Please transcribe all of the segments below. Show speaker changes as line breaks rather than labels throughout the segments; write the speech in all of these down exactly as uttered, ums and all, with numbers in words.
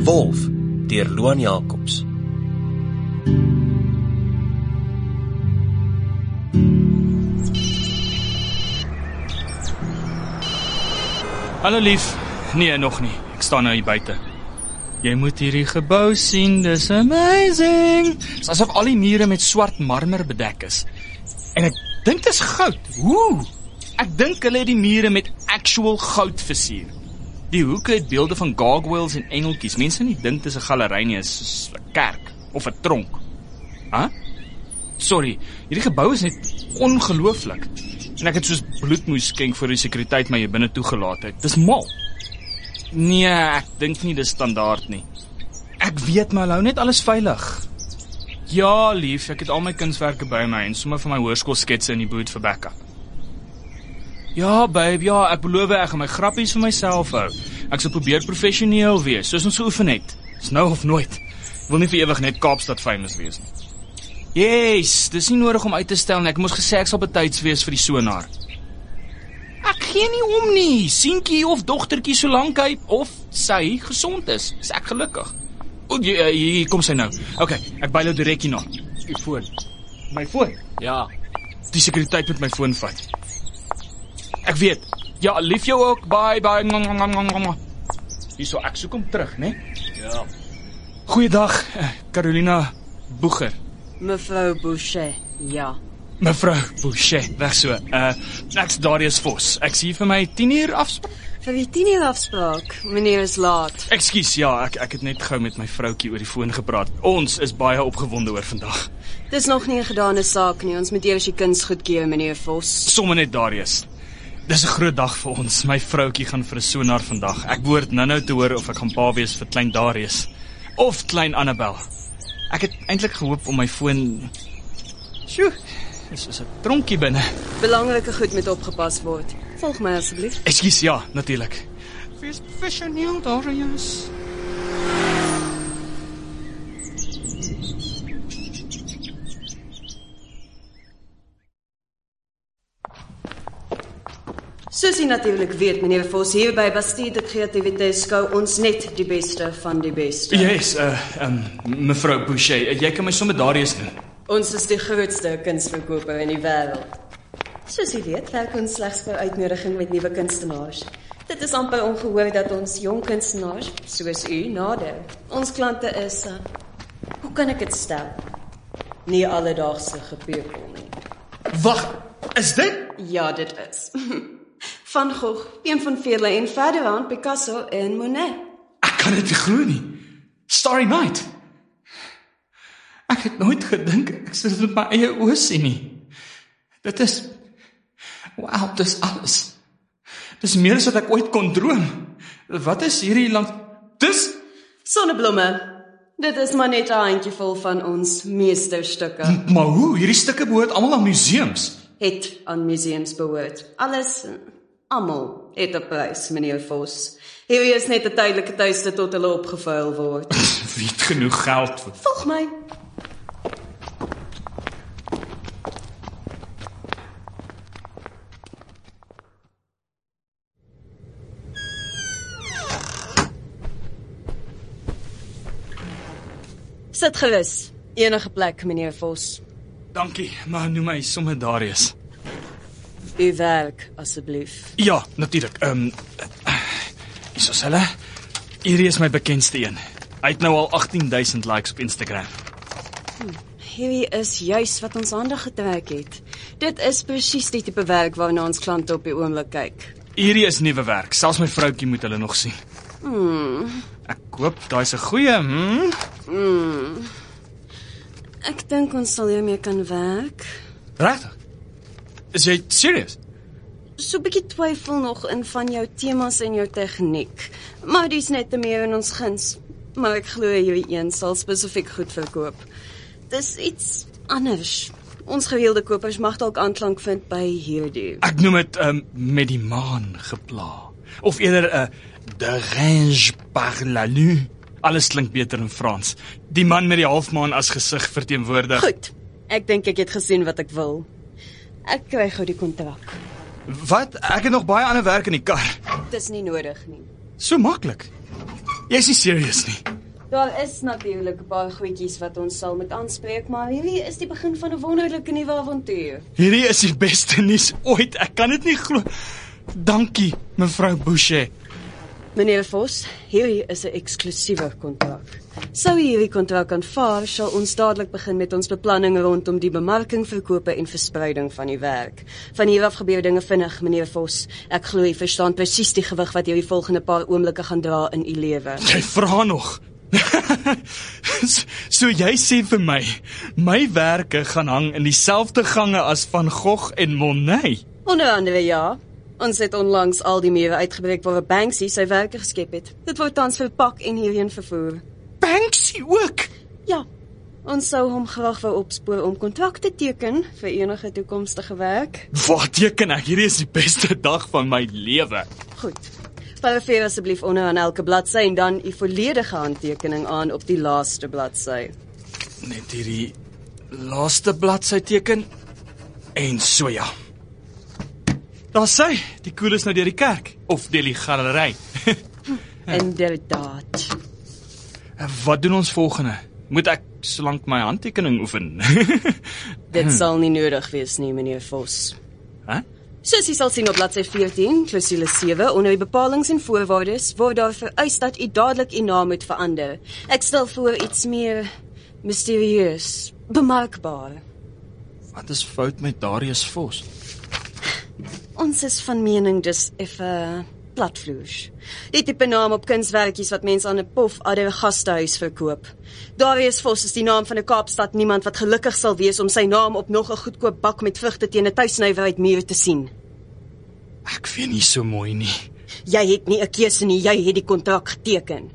Wolf deur Loan Jacobs.
Hallo lief, nee nog nie, ek staan nou hier buite. Jy moet hierdie gebou sien, dis amazing. Dis asof al die mure met swart marmer bedek is. En ek dink dis goud, woe! Ek dink hulle het die mure met actual goud versier. Die hoeke het beelde van gargoyles en engeltjies. Mense nie dink dis 'n galery nie, is 'n kerk of 'n tronk. Huh? Sorry, hierdie gebou is net ongelooflik. En ek het soos bloedmoes skenk voor die sekuriteit my hier binne toegelaat het. Dis mal. Nee, ek dink nie dis standaard nie. Ek weet maar, hou net alles veilig. Ja, lief, ek het al my kunswerke by my en sommige van my hoërskoolsketse in die boot vir backup. Ja, babe, ja, ek beloof ek gaan my grappies vir myself hou. Ek sal probeer professioneel wees, soos ons geoefen het. Dis nou of nooit. Ek wil nie vir ewig net Kaapstad famous wees nie. Yes, dis nie nodig om uit te stel nie. Ek moes gesê ek sal betyds wees vir die sonar. Ek gee nie om nie. Seentjie of dogtertjie, solank hy of sy gesond is, is ek gelukkig. O, hier, hier kom sy nou. OK, ek bel jou direk hierna. Die foon. My foon? Ja. Die sekuriteit met my foon vat. Ek weet. Ja, lief jou ook. Bye, bye. Hierso, ek soek hom terug, né? Ja. Goeiedag, Carolina Boeger.
Mevrou Boucher, ja.
Mevrou Boucher, reg so. Uh, ek's Darius Vos. Ek sien vir my tien uur afspraak.
Vir die tien uur afspraak, meneer is laat.
Ekskuus, ja, ek ek het net gou met my vroutjie oor die foon gepraat. Ons is baie opgewonde oor vandag.
Dis nog nie 'n gedane saak nie. Ons moet eers die kuns goedkeur, meneer Vos.
Somme net Darius. Dis 'n groot dag vir ons. My vroutjie gaan vir 'n sonar vandag. Ek behoort nou-nou te hoor of ek gaan pa wees vir klein Darius of klein Annabel. Ek het eintlik gehoop om my foon. Sjoe, dis is 'n tronkie binne.
Belangrike goed moet opgepas word. Volg my asseblief.
Ekskuus, ja, natuurlik. Wees professioneel, Darius.
Soos jy natuurlik weet, meneer Vos, hier by Bastide Kreatiwiteit skou ons net die beste van die beste.
Yes, uh, um, mevrou Boucher, jy kan my sommer Darius noem.
Ons is die grootste kunsverkoper in die wêreld. Soos jy weet, werk ons slegs per uitnodiging met nuwe kunstenaars. Dit is amper ongehoor dat ons jong kunstenaars, soos u, nader. Ons klante is, uh, hoe kan ek dit stel? Nie alledaagse gepeupel nie.
Wag, is dit?
Ja, dit is. Van Gogh, een van vele en verder aan Picasso en Monet.
Ek kan dit nie glo nie. Starry Night. Ek het nooit gedink ek sou dit met my eie oë sien nie. Dit is, wow, dis alles. Dis meer as wat ek ooit kon droom. Wat is hierdie langs, dis?
Sonneblomme. Dit is maar net 'n handjievol van ons meesterstukke.
M maar hoe? Hierdie stukke behoort almal aan museums.
Het aan museums behoort. Alles, almal het 'n prys, meneer Vos. Hierdie is net 'n tydelike tuiste tot hulle opgevuil word.
Wie het genoeg geld vir?
Volg my. Sit gerus. Enige plek, meneer Vos.
Dankie, maar noem my sommer Darius.
U werk, asseblief.
Ja, natuurlik. Ehm um, Is ons hulle? Hierdie is my bekendste een. Hy het nou al agttien duisend likes op Instagram.
Hm, hierdie is juis wat ons aandag getrek het. Dit is presies die tipe werk waarna ons klante op die oomblik kyk.
Hierdie is nuwe werk. Selfs my vroutjie moet hulle nog sien.
Hmm.
Ek hoop daai's 'n goeie, hm?
Hmm. Ek dink ons sal hiermee kan werk.
Regtig? Is jy serious?
So 'n bietjie twyfel nog in van jou temas en jou tegniek. Maar dis net te meer in ons guns. Maar ek glo hierdie een sal spesifiek goed verkoop. Dis iets anders. Ons gereelde kopers mag dalk aanklank vind by hierdie.
Ek noem dit um, met die maan gepla. Of eerder 'n uh, de range par la lune. Alles klink beter in Frans. Die man met die halfmaan as gesig verteenwoordig.
Goed. Ek dink ek het gesien wat ek wil. Ek kry gou die kontrak.
Wat? Ek het nog baie ander werk in die kar.
Dis nie nodig nie.
So maklik. Jy is nie serious nie.
Daar is natuurlik 'n paar goedjies wat ons sal moet aanspreek, maar hierdie is die begin van 'n wonderlike nuwe avontuur.
Hierdie is die beste nuus ooit. Ek kan dit nie glo. Dankie, mevrou Boucher.
Meneer Vos, hierdie is 'n eksklusiewe kontrak. Sou hierdie kontrak aanvaar, sal ons dadelik begin met ons beplanning rondom die bemarking, verkope en verspreiding van die werk. Van hier af gebeur dinge vinnig, meneer Vos. Ek glo u verstaan presies die gewig wat hierdie volgende paar oomblikke gaan dra in u lewe.
Jy vra nog. So jy sê vir my, my werke gaan hang in dieselfde gange as Van Gogh en Monet?
Onder andere ja. Ons het onlangs al die mure uitgebreek waar Banksy sy werke geskep het. Dit word tans verpak en hierheen vervoer.
Banksy ook?
Ja, ons sou hom graag wou opspoor om kontrakte teken vir enige toekomstige werk.
Wat teken ek? Hierdie is die beste dag van my lewe.
Goed. Parafeer asseblief onder aan elke bladsy en dan u volledige handtekening aan op die laaste bladsy.
Net hierdie laaste bladsy teken. En so ja. Daar sy, die koel is nou deur die kerk, of deur die galery.
Inderdaad.
Wat doen ons volgende? Moet ek solank my handtekening oefen?
Dit sal nie nodig wees nie, meneer Vos.
Huh?
Soos jy sal sien op bladsy veertien, klousule sewe, onder die bepalings en voorwaardes, word daar vereis dat u dadelik u naam moet verander. Ek stel voor iets meer mysterieus, bemerkbaar.
Wat is fout met Darius Vos?
Ons is van mening dis effe platvloers. Die tipe naam op kunswerkies wat mense aan 'n pof adder gastehuis verkoop. Darius Vos is die naam van 'n Kaapstad niemand wat gelukkig sal wees om sy naam op nog 'n goedkoop bak met vrugte teen 'n tuisnywerheid te sien.
Ek weet nie so mooi nie.
Jy het nie 'n keuse nie, jy het die kontrak geteken.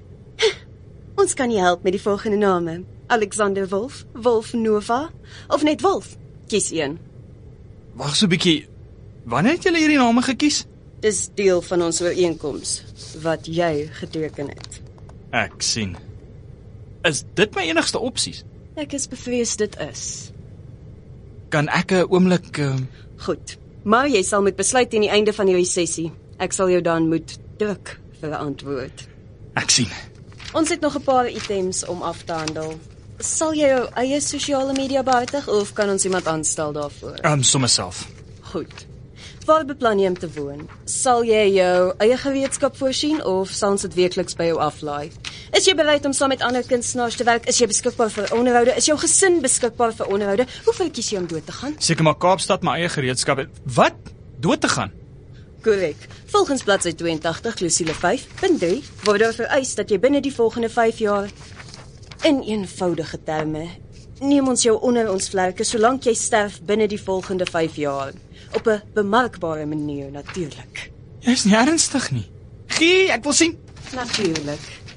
Ons kan nie help met die volgende name. Alexander Wolf, Wolf Nova, of net Wolf. Kies een.
Wag so 'n bietjie. Wanneer het julle hierdie name gekies?
Dis deel van ons ooreenkoms wat jy geteken het.
Ek sien. Is dit my enigste opsies?
Ek is bevrees dit is.
Kan ek 'n oomblik uh...
Goed. Maar jy sal moet besluit teen die einde van hierdie sessie. Ek sal jou dan moet druk vir 'n antwoord.
Ek sien.
Ons het nog 'n paar items om af te handel. Sal jy jou eie sosiale media behartig of kan ons iemand aanstel daarvoor?
Ehm um, sommer self.
Goed. Waar beplan jy om te woon? Sal jy jou eie gereedskap voorsien of sal ons dit weekliks by jou aflaai? Is jy bereid om saam met ander kunstenaars te werk? Is jy beskikbaar vir onderhoude? Is jou gesin beskikbaar vir onderhoude? Hoeveel kies jy om dood te gaan?
Seker maar Kaapstad my eie gereedskap het. Wat? Dood te gaan?
Korrek. Volgens bladsy twee en agt, klousule vyf punt drie, word daar vereis dat jy binne die volgende vyf jaar in eenvoudige terme neem ons jou onder ons vlerke solank jy sterf binne die volgende vyf jaar. Op 'n bemerkbare manier natuurlik.
Jy is nie ernstig nie. Gee, ek wil sien.
Natuurlik.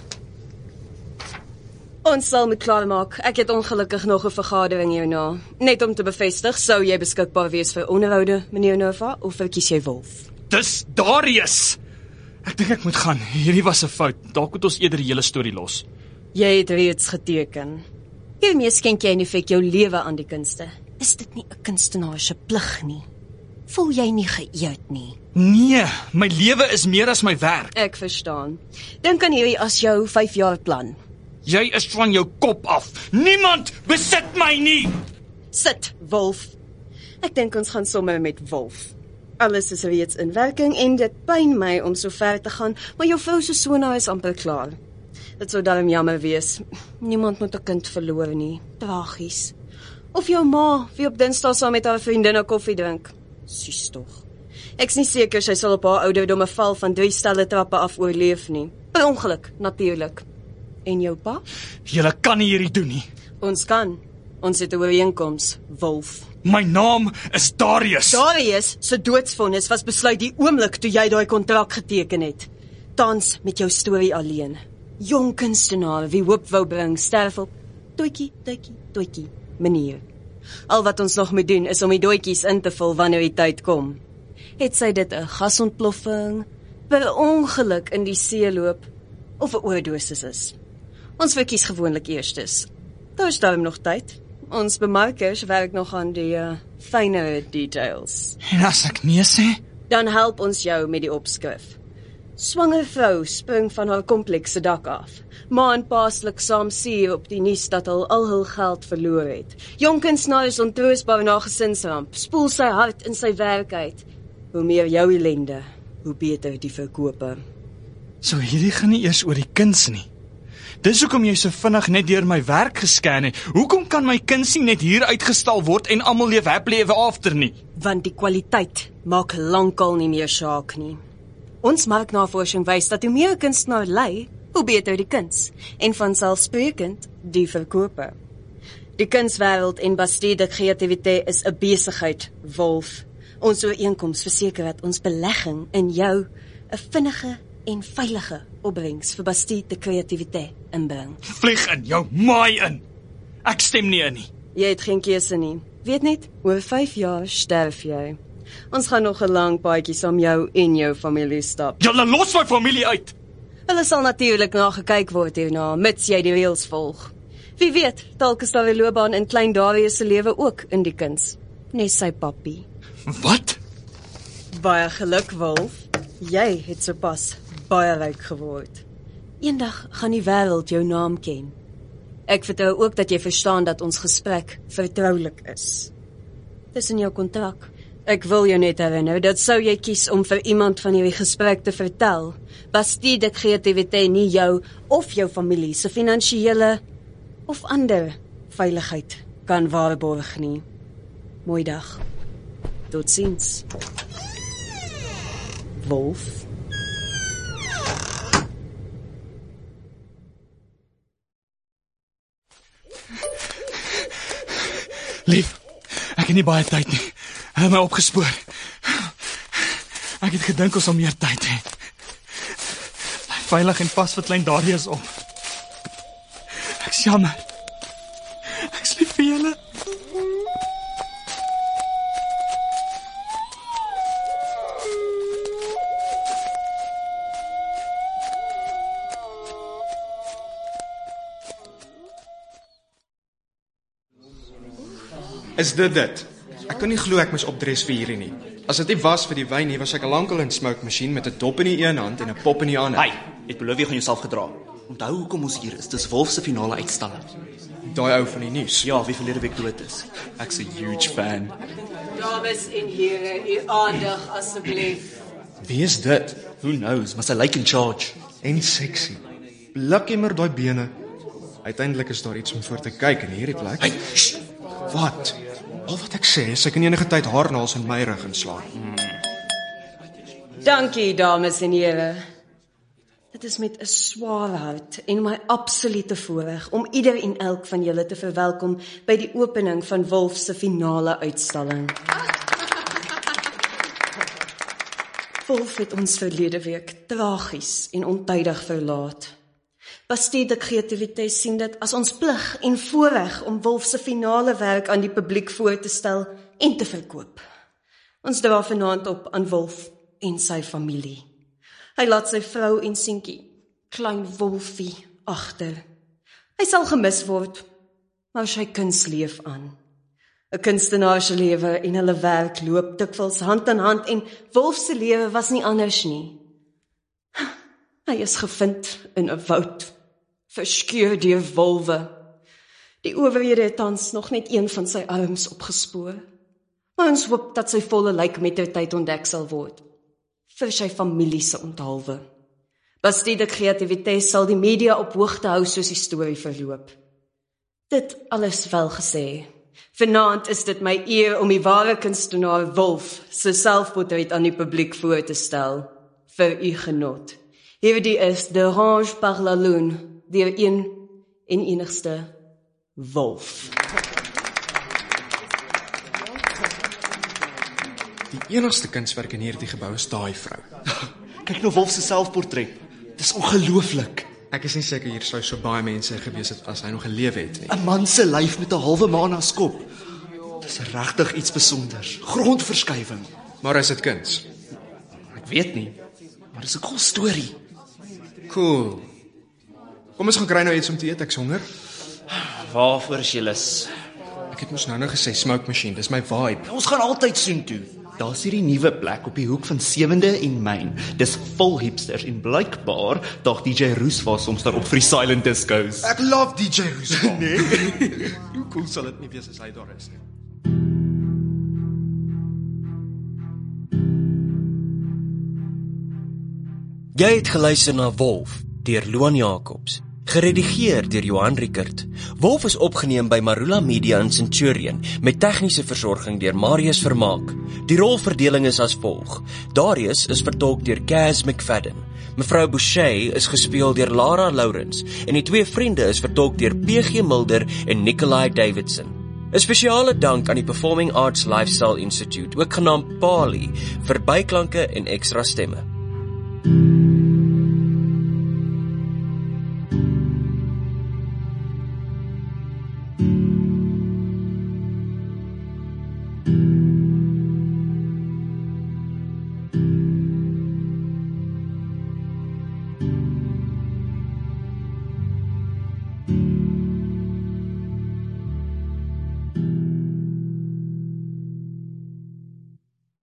Ons sal moet klaarmaak. Ek het ongelukkig nog 'n vergadering hierna. Net om te bevestig, sou jy beskikbaar wees vir onderhoude, meneer Nova, of verkies jy Wolf?
Dis Darius. Ek dink ek moet gaan. Hierdie was 'n fout. Dalk moet ons eerder die hele storie los.
Jy het reeds geteken. Hiermee skenk jy in effek jou lewe aan die kunste. Is dit nie 'n kunstenaar se plig nie? Voel jy nie geëerd nie?
Nee, my lewe is meer as my werk.
Ek verstaan. Dink aan hierdie as jou vyf jaar plan.
Jy is van jou kop af. Niemand besit my nie.
Sit, Wolf. Ek dink ons gaan sommer met Wolf. Alles is reeds in werking en dit pyn my om so ver te gaan, maar jou vrou se sonaar is amper klaar. Dit sou darm jammer wees. Niemand moet 'n kind verloor nie. Tragies. Of jou ma, wie op Dinsdae saam met haar vriendinne koffie drink. Sis tog. Ek's nie seker sy sal op haar ouderdom 'n val van drie stelle trappe af oorleef nie. Per ongeluk, natuurlik. En jou pa?
Julle kan nie hierdie doen nie.
Ons kan. Ons het 'n ooreenkoms, Wolf.
My naam is Darius.
Darius se doodsvonnis was besluit die oomblik toe jy daai kontrak geteken het. Tans met jou storie alleen. Jong kunstenaar wie hoop wou bring, sterf op toetjie, toetjie, toetjie, manier. Al wat ons nog moet doen is om die doetjies in te vul wanneer die tyd kom. Het sy dit 'n gasontploffing, per ongeluk in die see loop, of 'n oordosis is? Ons verkies gewoonlik eerstes. Daar is daarom nog tyd. Ons bemarkers werk nog aan die uh, fynere details.
En as ek nee sê?
Dan help ons jou met die opskrif. Swanger vrou spring van haar komplekse dak af. Ma en pa sluk saam suur op die nuus dat hy al hul geld verloor het. Jong kunstenaar is ontroostbaar na gesinsramp, spoel sy hart in sy werk uit. Hoe meer jou ellende, hoe beter die verkope.
So hierdie gaan nie eers oor die kuns nie. Dis hoekom jy so vinnig net deur my werk gescan het. Hoekom kan my kuns nie net hier uitgestal word en almal leef happily ever after nie?
Want die kwaliteit maak lankal nie meer saak nie. Ons marknavorsing wys dat hoe meer 'n kunstenaar lei, hoe beter die kuns, en vanselfsprekend die verkope. Die kunswêreld en Bastide Kreatiwiteit is 'n besigheid, Wolf. Ons ooreenkoms verseker dat ons belegging in jou 'n vinnige en veilige opbrengs vir Bastide Kreatiwiteit inbring.
Vlieg in jou maai in. Ek stem nie in nie.
Jy het geen keuse nie. Weet net, oor vyf jaar sterf jy. Ons gaan nog 'n lang paadjie saam jou en jou familie stap.
Julle los my familie uit.
Hulle sal natuurlik na gekyk word hierna, mits jy die reëls volg. Wie weet, dalk is daar 'n loopbaan in klein Darius se lewe ook in die kuns, net sy pappie.
Wat?
Baie geluk, Wolf. Jy het sopas baie ryk geword. Eendag gaan die wêreld jou naam ken. Ek vertrou ook dat jy verstaan dat ons gesprek vertroulik is. Dis in jou kontrak. Ek wil jou net herinner, dat sou jy kies om vir iemand van hierdie gesprek te vertel, Bastide Kreatiwiteit nie jou of jou familie se finansiële of ander veiligheid kan waarborg nie. Mooi dag. Totsiens. Wolf.
Lief, ek het nie baie tyd nie. Hulle het my opgespoor. Ek het gedink ons sal meer tyd hê. Bly veilig en pas vir klein Darius op. Ek's jammer. Ek's lief vir julle.
Is dit dit? Ek kan nie glo ek moes opdres vir hierdie nie. As dit nie was vir die wyn nie, was ek al lankal in 'n smoke masjien met 'n dop in die een hand en 'n pop in die ander.
Hey, ek beloof jy gaan jouself gedra. Onthou hoekom ons hier is. Dis Wolf se finale uitstalling.
Daai ou van die nuus.
Ja, wie verlede week dood is. Ek's 'n huge fan.
Dames en here, u aandag asseblief.
Wie is dit?
Who knows, maar sy lyk in charge.
En sexy. Blikkiemmer daai bene. Uiteindelik is daar iets om voor te kyk in hierdie plek.
Hey, shh.
Wat? Al wat ek sê is ek kan enige tyd haarnaels in my rug inslaan. Hmm.
Dankie, dames en here. Dit is met 'n swaar hart en my absolute voorreg om ieder en elk van julle te verwelkom by die opening van Wolf se finale uitstalling. Wolf het ons verlede week tragies en ontydig verlaat. Bastide Kreatiwiteit sien dit as ons plig en voorreg om Wolf se finale werk aan die publiek voor te stel en te verkoop. Ons dra vanaand op aan Wolf en sy familie. Hy laat sy vrou en seentjie, klein Wolfie, agter. Hy sal gemis word, maar sy kuns leef aan. 'n Kunstenaar se lewe en hulle werk loop dikwels hand in hand en Wolf se lewe was nie anders nie. Hy is gevind in 'n woud, verskeur deur wolwe. Die owerhede het tans nog net een van sy arms opgespoor. Maar ons hoop dat sy volle lijk met die tyd ontdek sal word, vir sy familie se onthaalwe. Bastide Kreatiwiteit sal die media op hoogte hou soos die storie verloop. Dit alles wel gesê. Vanaand is dit my eer om die ware kunstenaar Wolf se selfportret aan die publiek voor te stel, vir u genot. Hierdie is De Range par la Lune, deur een en enigste Wolf.
Die enigste kunswerk in hierdie gebou is daai vrou.
Kyk nou Wolf se selfportret. Dis ongelooflik.
Ek is nie seker hier sou so baie mense gewees het as hy nog geleef het nie.
'n Man se lyf met 'n halwe maan as kop. Dis regtig iets besonders. Grondverskywing.
Maar is dit kuns?
Ek weet nie, maar dis 'n cool storie.
Cool. Kom ons gaan kry nou iets om te eet, ek's honger.
Waarvoor is jy lus?
Ek het mos nou nou gesê smoke machine, dis my vibe.
Ons gaan altyd soontoe. Daar's hierdie nuwe plek op die hoek van sewende en Main. Dis vol hipsters en blykbaar daag D J Roos was soms daar op vir die silent discos.
Ek love D J Roos. Nee. Hoe cool sal dit nie wees as hy daar is nie?
Jy het geluister na Wolf deur Luan Jacobs, geredigeer deur Johan Rickert. Wolf is opgeneem by Marula Media in Centurion met tegniese versorging deur Marius Vermaak. Die rolverdeling is as volg: Darius is vertolk deur Kaz McFadden. Mevrou Boucher is gespeel deur Lara Lawrence en die twee vriende is vertolk deur P G Mulder en Nikolai Davidson. 'n Spesiale dank aan die Performing Arts Lifestyle Institute, ook genaamd Pali, vir byklanke en ekstra stemme. Thank you.